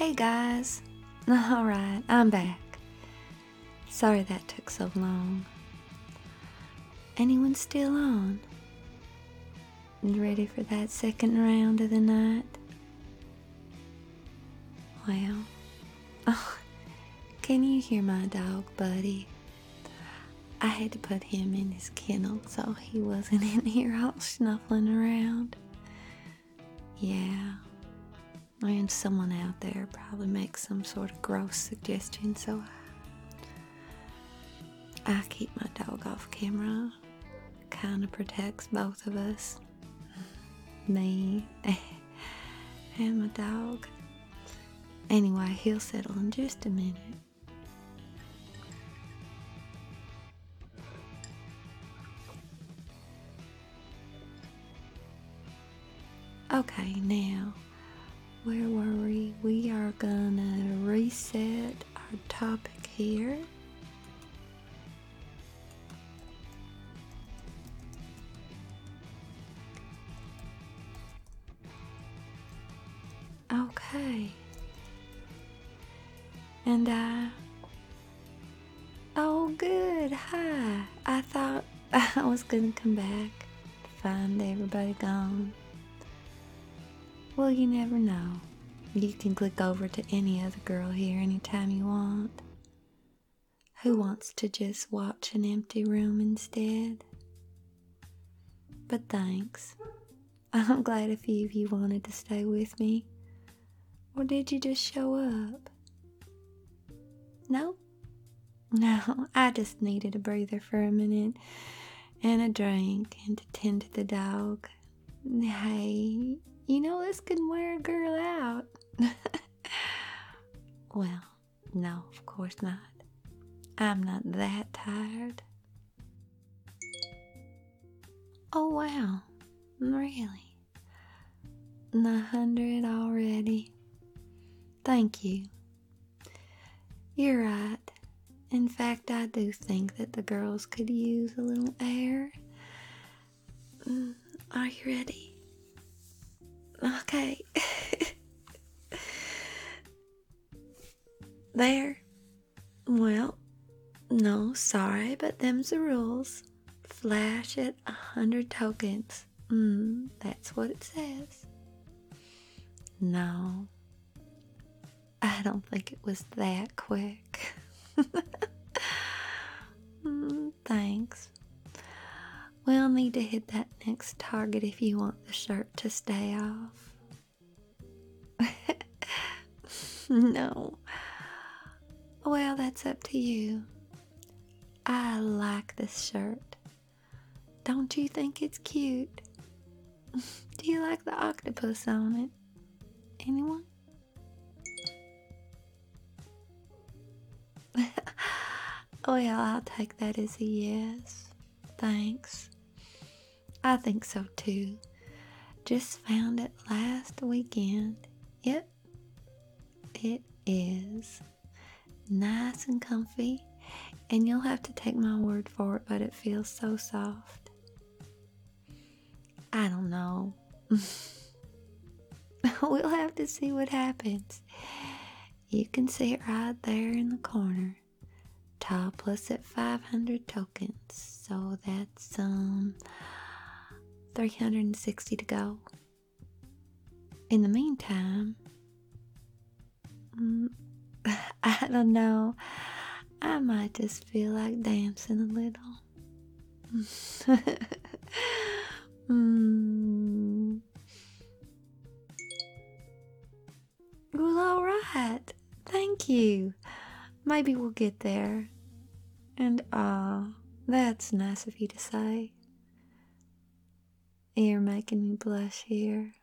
Hey guys. Alright, I'm back. Sorry that took so long. Anyone still on? Ready for that second round of the night? Well, oh, can you hear my dog, Buddy? I had to put him in his kennel so he wasn't in here all snuffling around. Yeah. And someone out there probably makes some sort of gross suggestion, so I keep my dog off camera. Kinda protects both of us. Me and my dog. Anyway, he'll settle in just a minute. Okay, now, where were we? We are gonna reset our topic here. Okay. And oh good, hi. I thought I was gonna come back to find everybody gone. Well, you never know. You can click over to any other girl here anytime you want. Who wants to just watch an empty room instead? But thanks. I'm glad a few of you wanted to stay with me. Or did you just show up? No? No, I just needed a breather for a minute and a drink and to tend to the dog. Hey, you know this can wear a girl out. Well, no, of course not. I'm not that tired. Oh wow, really? 100 already? Thank you. You're right. In fact, I do think that the girls could use a little air. Are you ready? Okay. There. Well, no, sorry, but them's the rules. Flash at 100 tokens. That's what it says. No, I don't think it was that quick. Thanks. We'll need to hit that next target if you want the shirt to stay off. No. Well, that's up to you. I like this shirt. Don't you think it's cute? Do you like the octopus on it? Anyone? Well, I'll take that as a yes. Thanks. I think so too. Just found it last weekend. Yep, it is. Nice and comfy. And you'll have to take my word for it, but it feels so soft. I don't know. We'll have to see what happens. You can see it right there in the corner. Topless at 500 tokens. So that's 360 to go. In the meantime, I don't know. I might just feel like dancing a little. Well, all right. Thank you. Maybe we'll get there. And that's nice of you to say. You're making me blush here.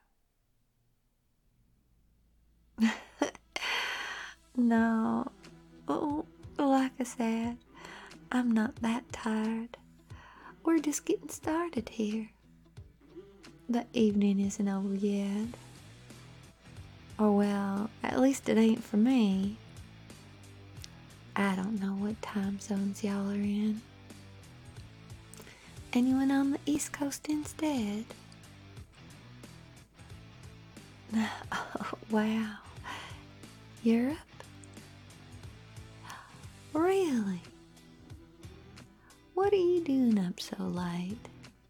No. Oh, like I said, I'm not that tired. We're just getting started here. The evening isn't over yet. Or well, at least it ain't for me. I don't know what time zones y'all are in. Anyone on the East Coast instead? Oh, wow. Europe? Really? What are you doing up so late?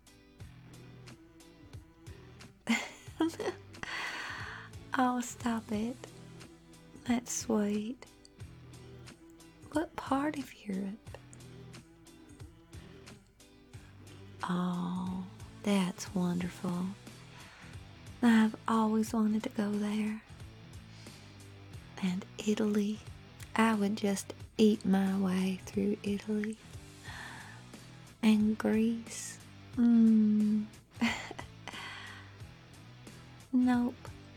Oh, stop it. That's sweet. What part of Europe? Oh, that's wonderful. I've always wanted to go there. And Italy. I would just eat my way through Italy. And Greece. Nope.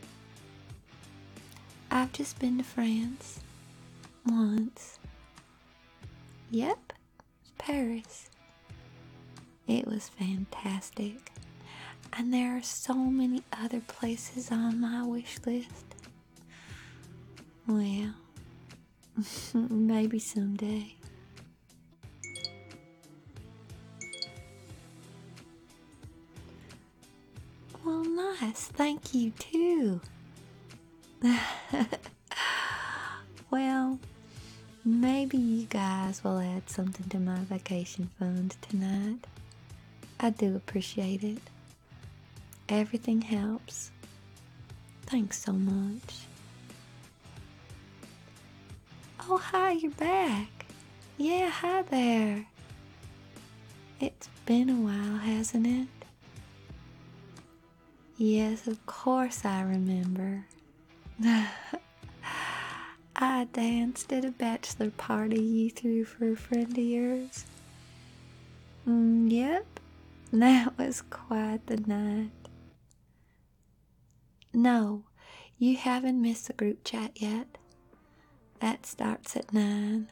I've just been to France. Once. Yep. Paris. It was fantastic. And there are so many other places on my wish list. Well, maybe someday. Well, nice. Thank you, too. Well, maybe you guys will add something to my vacation fund tonight. I do appreciate it. Everything helps. Thanks so much. Oh, hi, you're back. Yeah, hi there. It's been a while, hasn't it? Yes, of course I remember. I danced at a bachelor party you threw for a friend of yours. Yep, that was quite the night. No, you haven't missed the group chat yet. That starts at 9.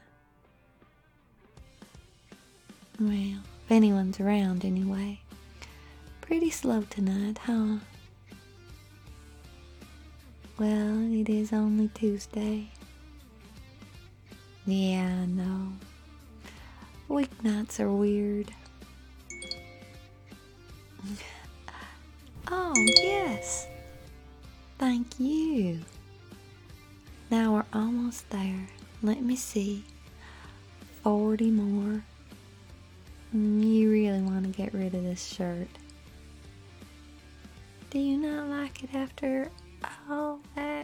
Well, if anyone's around anyway. Pretty slow tonight, huh? Well, it is only Tuesday. Yeah, I know. Weeknights are weird. Oh, yes. Thank you. Now we're almost there. Let me see. 40 more. You really want to get rid of this shirt. Do you not like it after all that?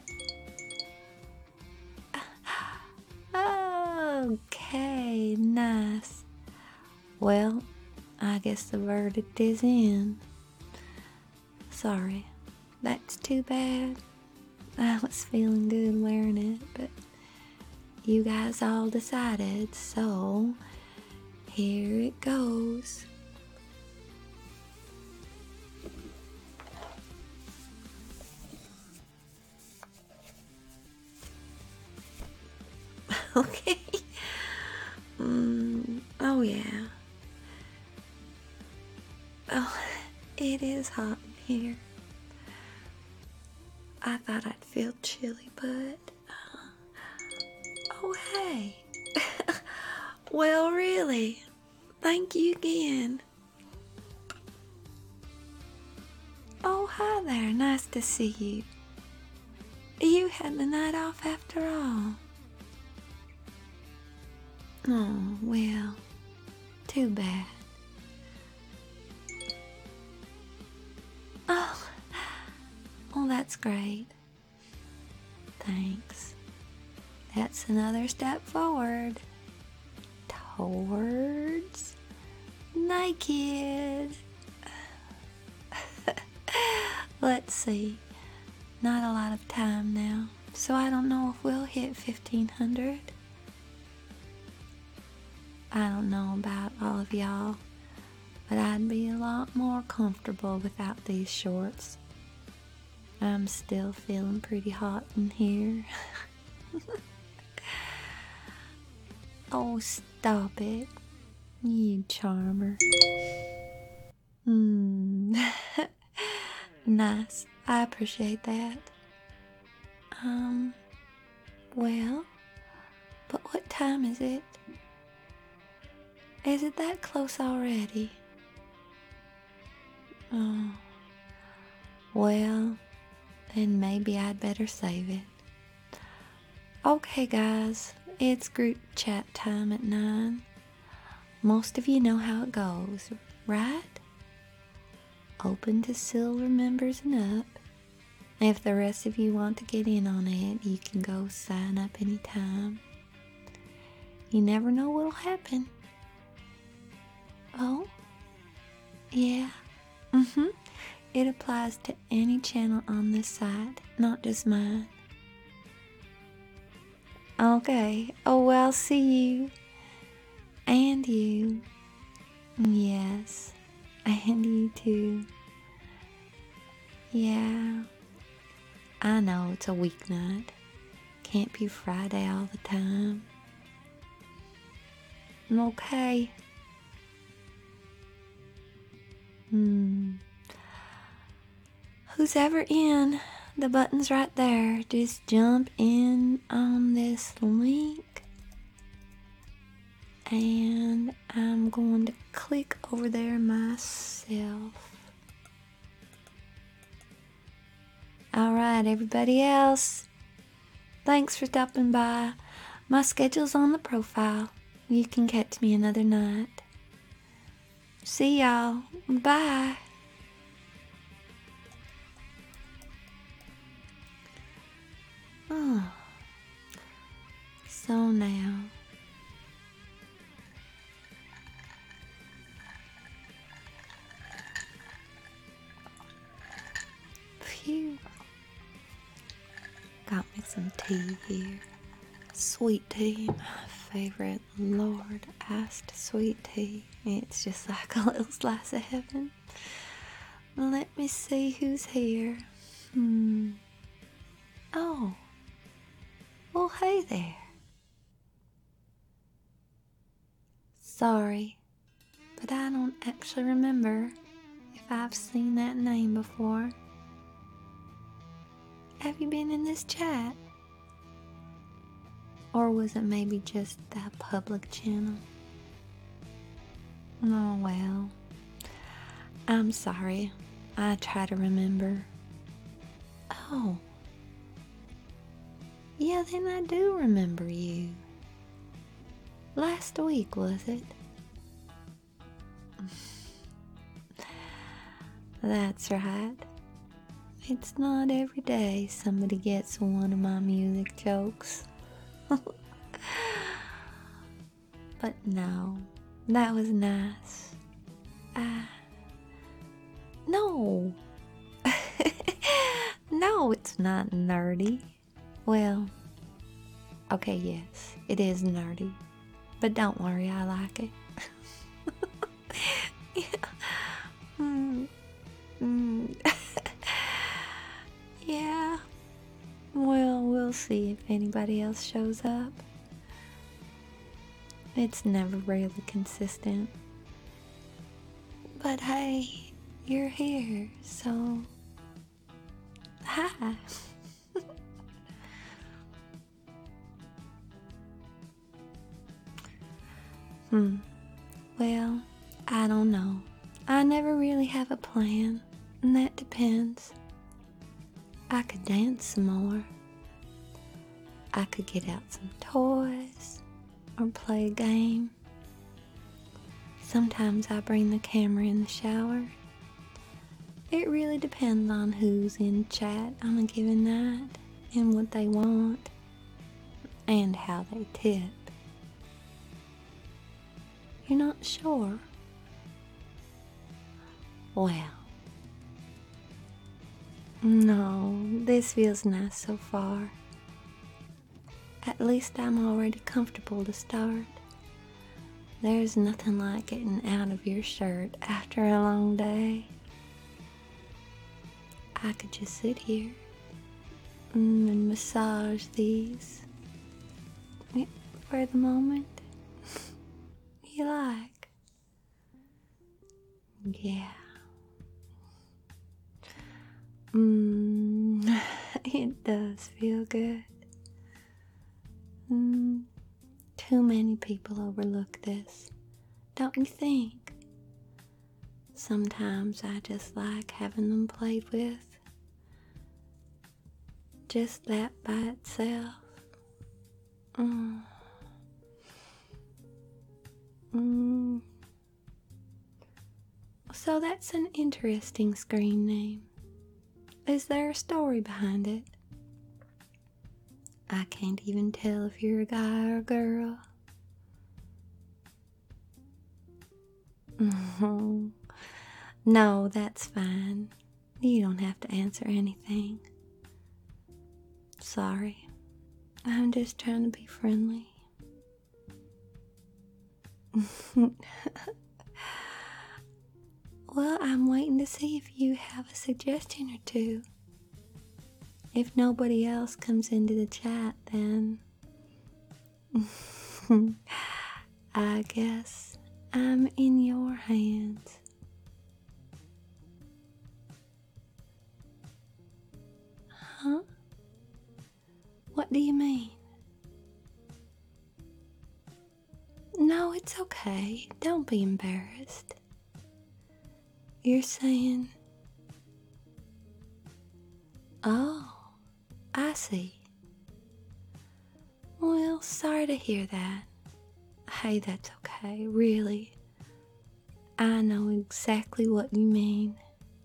Okay, nice. Well, I guess the verdict is in. Sorry, that's too bad. I was feeling good wearing it, but you guys all decided, so here it goes. Okay. Oh yeah. Oh, it is hot in here. I thought I'd feel chilly, but... Oh, hey. Well, really. Thank you again. Oh, hi there. Nice to see you. You had the night off after all. Oh, well, too bad. Oh, well, that's great. Thanks. That's another step forward. Towards naked. Let's see. Not a lot of time now, so I don't know if we'll hit 1500. I don't know about all of y'all, but I'd be a lot more comfortable without these shorts. I'm still feeling pretty hot in here. Oh, stop it, you charmer. Nice, I appreciate that. Well, but what time is it? Is it that close already? Oh, well, then maybe I'd better save it. Okay, guys, it's group chat time at 9. Most of you know how it goes, right? Open to silver members and up. If the rest of you want to get in on it, you can go sign up anytime. You never know what'll happen. Oh? Yeah. It applies to any channel on this site, not just mine. Okay. Oh, well, see you. And you. Yes. And you too. Yeah. I know it's a weeknight. Can't be Friday all the time. Okay. Who's ever in, the button's right there. Just jump in on this link. And I'm going to click over there myself. Alright, everybody else. Thanks for stopping by. My schedule's on the profile. You can catch me another night. See y'all. Bye. Oh. So now. Phew. Got me some tea here. Sweet tea, my favorite. Lord, iced sweet tea. It's just like a little slice of heaven. Let me see who's here. Oh. Well, hey there. Sorry, but I don't actually remember if I've seen that name before. Have you been in this chat? Or was it maybe just that public channel? Oh well. I'm sorry. I try to remember. Oh. Yeah, then I do remember you. Last week, was it? That's right. It's not every day somebody gets one of my music jokes. But no, that was nice. No. No, it's not nerdy. Well, okay, yes, it is nerdy. But don't worry, I like it. Yeah. Well, we'll see if anybody else shows up. It's never really consistent. But hey, you're here, so hi. Well, I don't know. I never really have a plan, and that depends. I could dance some more. I could get out some toys or play a game. Sometimes I bring the camera in the shower. It really depends on who's in chat on a given night and what they want and how they tip. You're not sure? Well, no, this feels nice so far. At least I'm already comfortable to start. There's nothing like getting out of your shirt after a long day. I could just sit here and massage these for the moment you like. Yeah. It does feel good. Too many people overlook this, don't you think? Sometimes I just like having them played with. Just that by itself. Mm. Mm. So that's an interesting screen name. Is there a story behind it? I can't even tell if you're a guy or a girl. No, that's fine. You don't have to answer anything. Sorry. I'm just trying to be friendly. Well, I'm waiting to see if you have a suggestion or two. If nobody else comes into the chat, then I guess I'm in your hands. Huh? What do you mean? No, it's okay. Don't be embarrassed. You're saying... Oh, I see. Well, sorry to hear that. Hey, that's okay, really. I know exactly what you mean.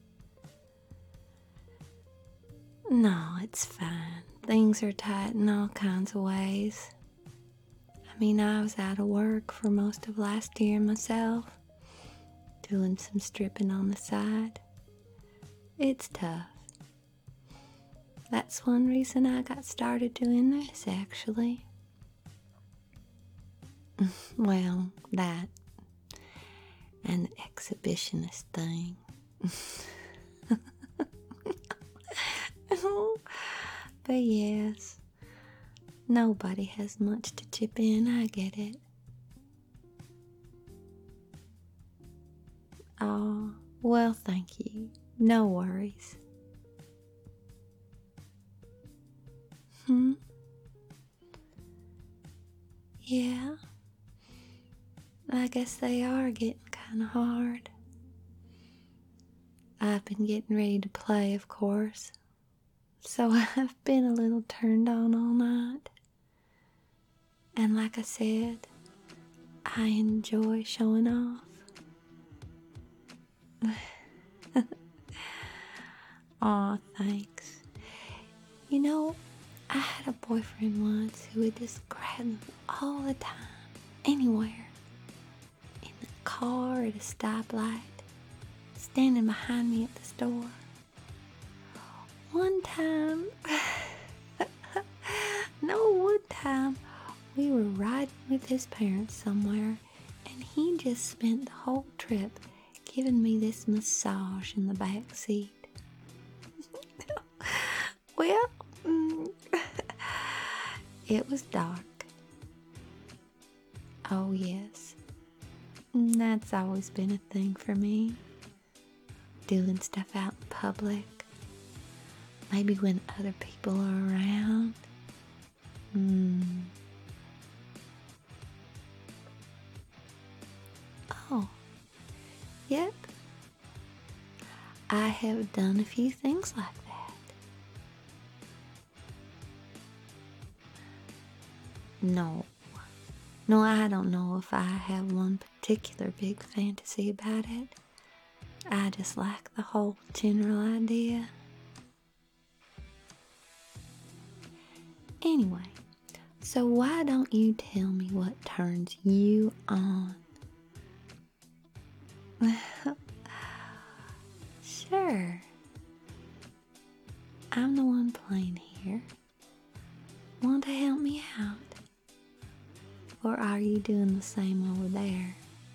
No, it's fine. Things are tight in all kinds of ways. I mean, I was out of work for most of last year myself, doing some stripping on the side. It's tough. That's one reason I got started doing this, actually. Well, that and the exhibitionist thing. But yes, nobody has much to chip in, I get it. Oh, well, thank you. No worries. Yeah, I guess they are getting kind of hard. I've been getting ready to play, of course, so I've been a little turned on all night. And like I said, I enjoy showing off. Aw, thanks. You know, I had a boyfriend once who would just grab me all the time, anywhere. In the car, at a stoplight, standing behind me at the store. One time, we were riding with his parents somewhere, and he just spent the whole trip giving me this massage in the back seat. Well, it was dark. Oh, yes. That's always been a thing for me. Doing stuff out in public. Maybe when other people are around. Oh, yep. I have done a few things like that. No, I don't know if I have one particular big fantasy about it. I just like the whole general idea. Anyway, so why don't you tell me what turns you on? Sure. I'm the one playing here. Want to help me out? Or are you doing the same over there?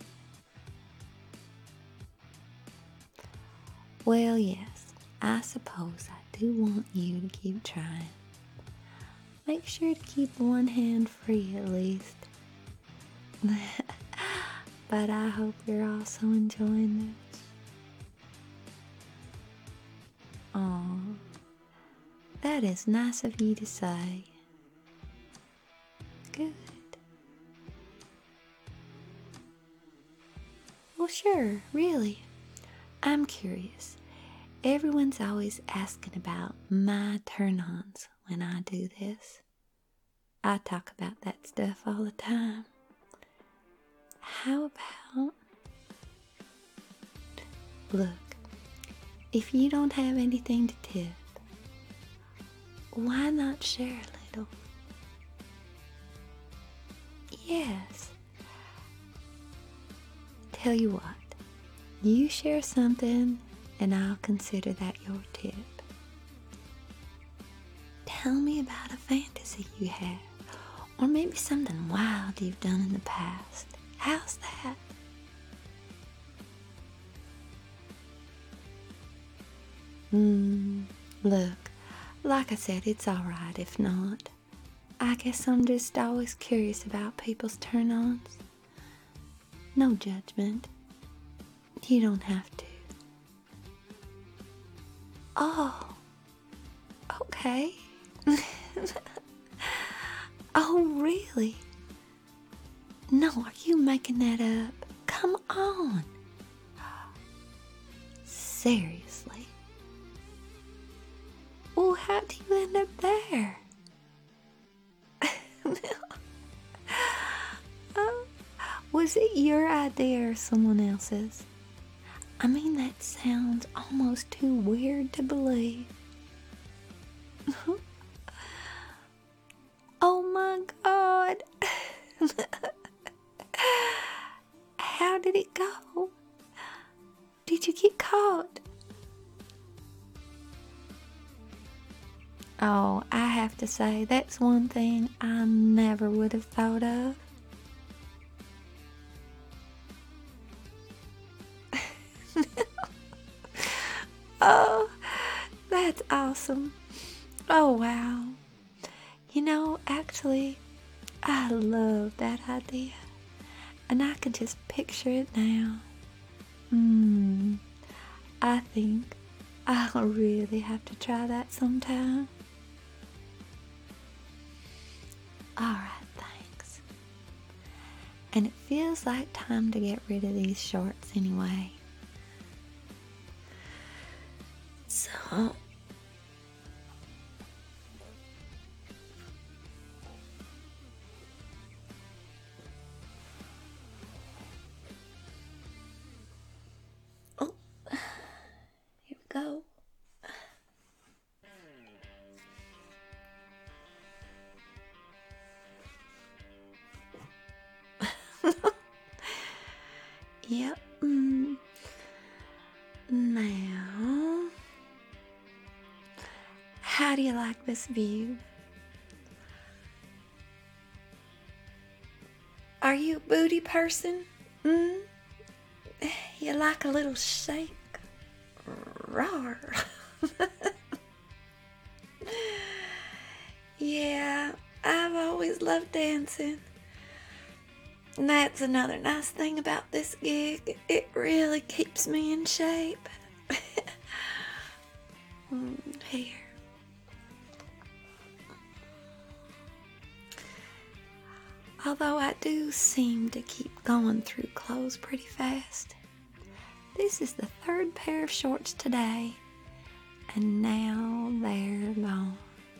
Well, yes, I suppose I do want you to keep trying. Make sure to keep one hand free at least. But I hope you're also enjoying this. Aw, that is nice of you to say. Good. Well, sure, really. I'm curious. Everyone's always asking about my turn-ons when I do this. I talk about that stuff all the time. How about, look, if you don't have anything to tip, why not share a little? Yes. Tell you what, you share something and I'll consider that your tip. Tell me about a fantasy you have, or maybe something wild you've done in the past. How's that? Look, like I said, it's alright if not. I guess I'm just always curious about people's turn-ons. No judgment. You don't have to. Oh, okay. Oh, really? No, are you making that up? Come on. Seriously. Well, how do you end up there? Was it your idea or someone else's? I mean, that sounds almost too weird to believe. Oh my God. How did it go? Did you get caught? Oh, I have to say, that's one thing I never would have thought of. Oh, that's awesome. Oh, wow. You know, actually, I love that idea. And I can just picture it now. I think I'll really have to try that sometime. Alright, thanks. And it feels like time to get rid of these shorts anyway. So, oh, here we go. Yep. Now, how do you like this view? Are you a booty person? You like a little shake? Rawr. Yeah, I've always loved dancing. And that's another nice thing about this gig. It really keeps me in shape. Here. Although I do seem to keep going through clothes pretty fast. This is the third pair of shorts today, and now they're gone.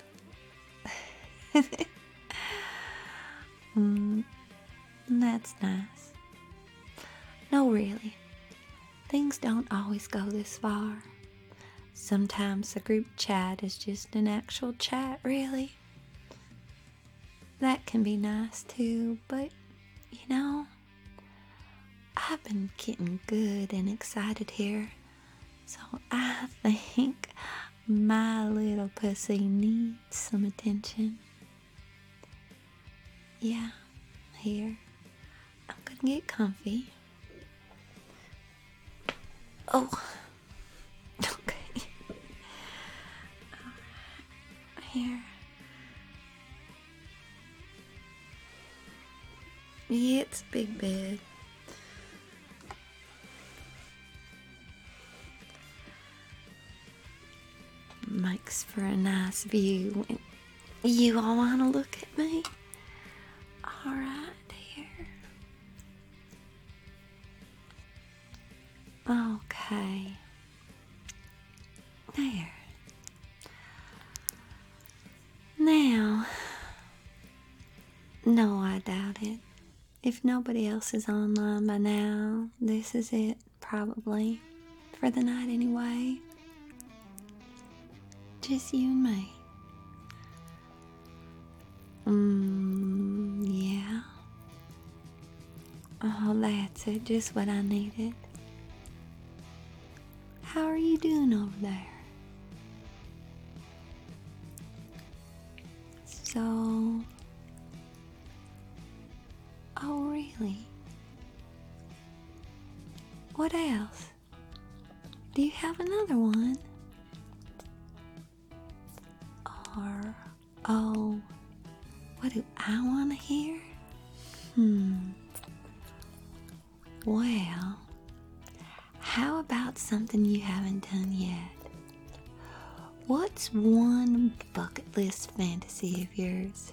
That's nice. No, really. Things don't always go this far. Sometimes the group chat is just an actual chat, really. That can be nice too, but you know, I've been getting good and excited here, so I think my little pussy needs some attention. Yeah, here. I'm gonna get comfy. Oh, okay. Here. Yeah, it's a big bed. Makes for a nice view when you all want to look at me. Alright, here. Okay. There. Now, nobody else is online by now, this is it, probably. For the night, anyway. Just you and me. Yeah. Oh, that's it. Just what I needed. How are you doing over there? So... Oh, really? What else? Do you have another one? Or, oh, what do I want to hear? Well, how about something you haven't done yet? What's one bucket list fantasy of yours?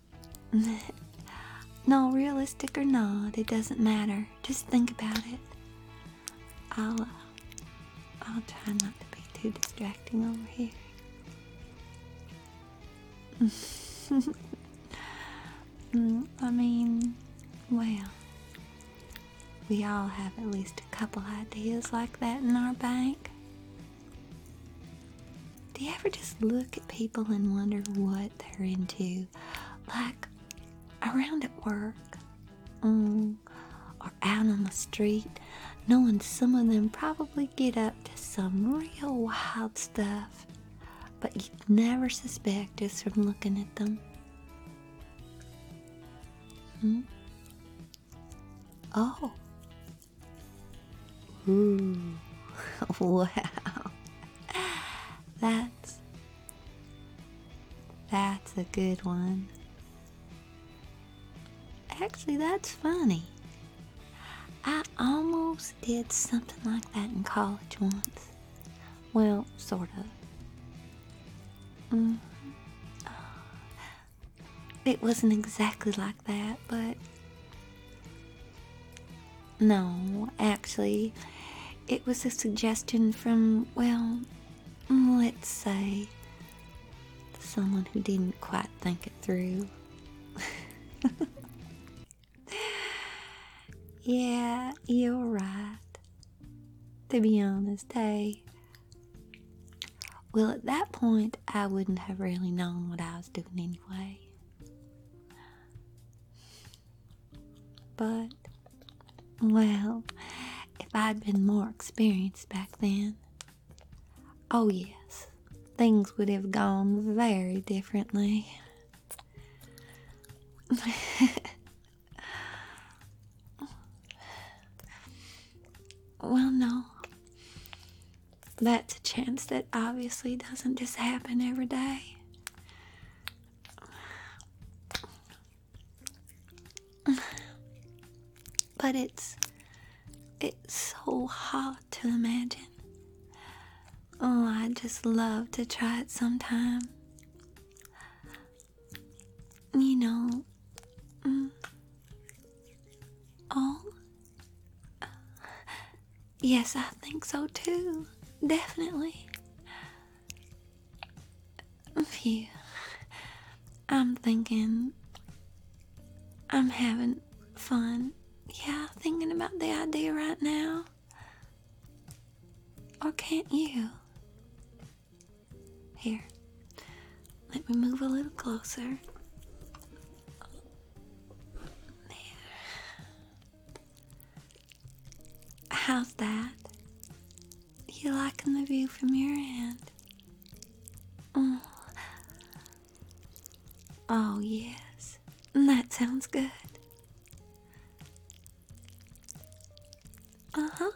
No, realistic or not, it doesn't matter. Just think about it. I'll try not to be too distracting over here. I mean, well, we all have at least a couple ideas like that in our bank. Do you ever just look at people and wonder what they're into? Like, around at work, or out on the street, knowing some of them probably get up to some real wild stuff, but you'd never suspect just from looking at them. Oh. Ooh. Wow. That's a good one. Actually, that's funny. I almost did something like that in college once. Well, sort of. It wasn't exactly like that, but... No, actually, it was a suggestion from, well, let's say, someone who didn't quite think it through. Yeah, you're right. To be honest, hey. Well, at that point, I wouldn't have really known what I was doing anyway. But, well, if I'd been more experienced back then, oh yes, things would have gone very differently. Well, no. That's a chance that obviously doesn't just happen every day. But it's so hard to imagine. Oh, I'd just love to try it sometime. You know, oh, yes, I think so too. Definitely. Phew. I'm thinking I'm having fun. Yeah, thinking about the idea right now. Or can't you? Here, let me move a little closer. There. How's that? You liking the view from your end? Oh, yes. That sounds good. Uh-huh.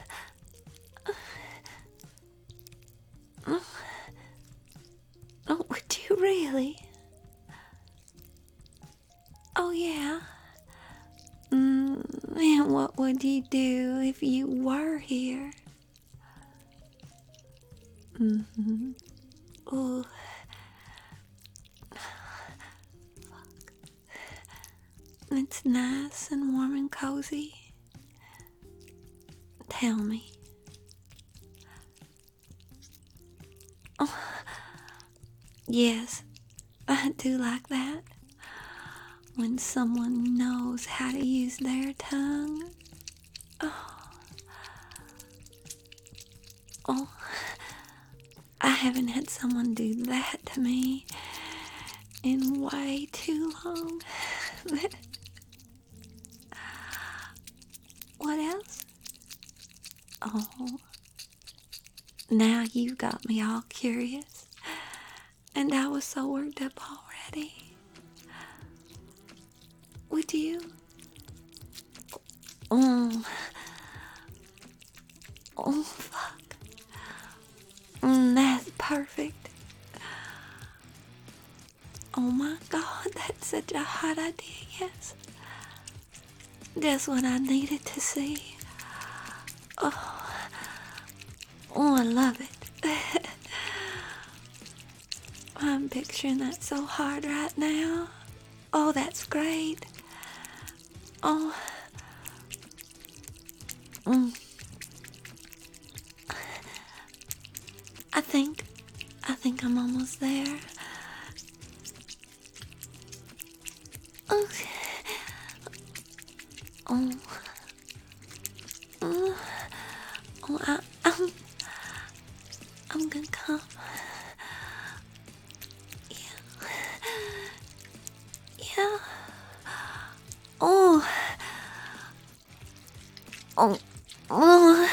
Oh, would you really? Oh, yeah. And what would you do if you were here? Oh. It's nice and warm and cozy. Tell me. Oh, yes, I do like that. when someone knows how to use their tongue. Oh, oh, I haven't had someone do that to me in way too long. What else? Oh, now you've got me all curious, and I was so worked up already. Would you? Oh, oh, fuck. That's perfect. Oh my God, that's such a hot idea, yes. Just what I needed to see. Oh, oh, I love it. I'm picturing that so hard right now. Oh, that's great. Oh, mm. I think I'm almost there. Okay. Oh, oh, oh, I'm gonna come. Yeah, yeah. Oh, oh, oh.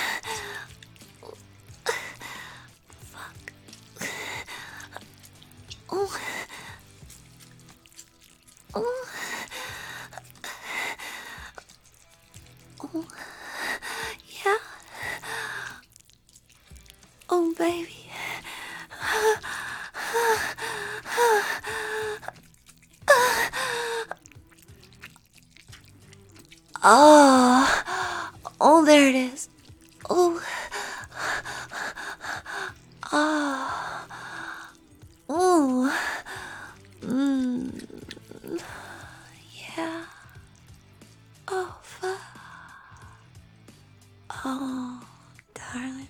Oh, oh, oh, yeah. Oh, baby. Oh, oh, there it is. Oh, oh, oh, yeah. Oh, fuck. Oh, darling.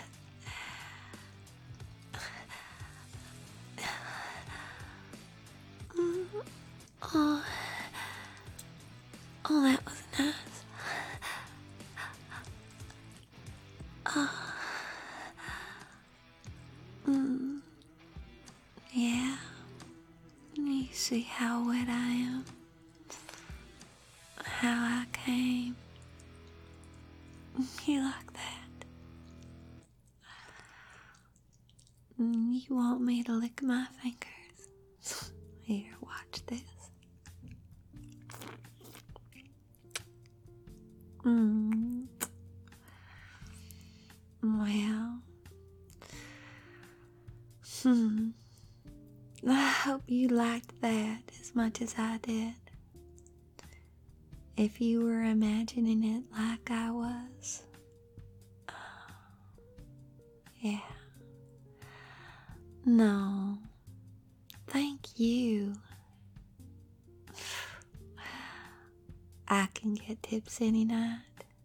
Oh, oh, that was nice. Oh, yeah. You see how wet I am? How I came. You like that? You want me to lick my fingers? Here, watch this. Well, I hope you liked that as much as I did. If you were imagining it like I was. Yeah. No. Thank you. I can get tips any night.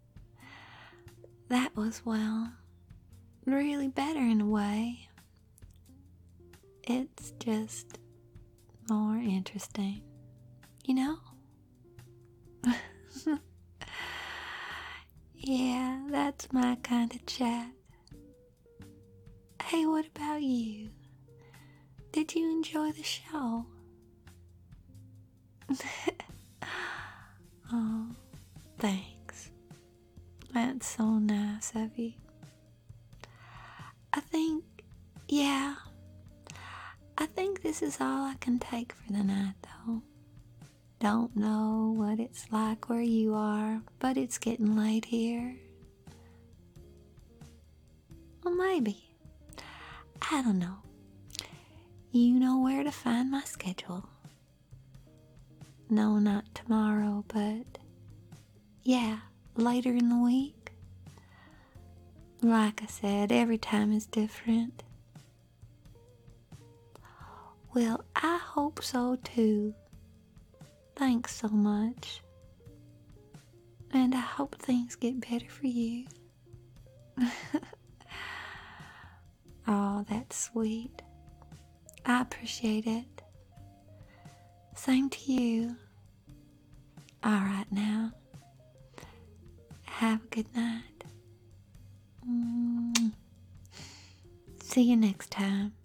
That was, well, really better in a way. It's just more interesting, you know? Yeah, that's my kind of chat. Hey, what about you? Did you enjoy the show? Oh, thanks. That's so nice of you. Yeah, I think this is all I can take for the night, though. Don't know what it's like where you are, but it's getting late here. Well, maybe. I don't know. You know where to find my schedule. No, not tomorrow, but yeah, later in the week. Like I said, every time is different. Well, I hope so too. Thanks so much. And I hope things get better for you. Oh, that's sweet. I appreciate it. Same to you. All right now. Have a good night. See you next time.